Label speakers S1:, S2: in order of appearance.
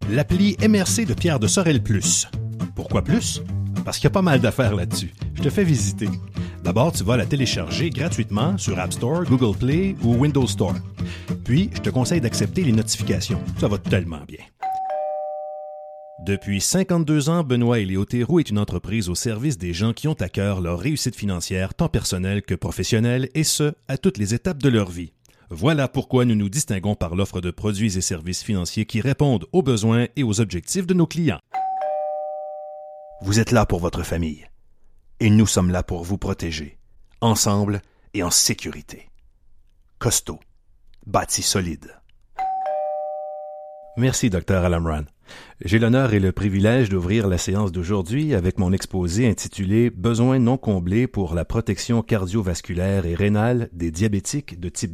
S1: l'appli MRC de Pierre de Sorel Plus. Pourquoi plus? Parce qu'il y a pas mal d'affaires là-dessus. Je te fais visiter. D'abord, tu vas la télécharger gratuitement sur App Store, Google Play ou Windows Store. Puis, je te conseille d'accepter les notifications. Ça va tellement bien. Depuis 52 ans, Benoît et Léo Théroux est une entreprise au service des gens qui ont à cœur leur réussite financière, tant personnelle que professionnelle, et ce, à toutes les étapes de leur vie. Voilà pourquoi nous nous distinguons par l'offre de produits et services financiers qui répondent aux besoins et aux objectifs de nos clients. Vous êtes là pour votre famille. Et nous sommes là pour vous protéger. Ensemble et en sécurité. Costaud. Bâti solide. Merci, Dr. Alamran. J'ai l'honneur et le privilège d'ouvrir la séance d'aujourd'hui avec mon exposé intitulé « Besoins non comblés pour la protection cardiovasculaire et rénale des diabétiques de type 2 ».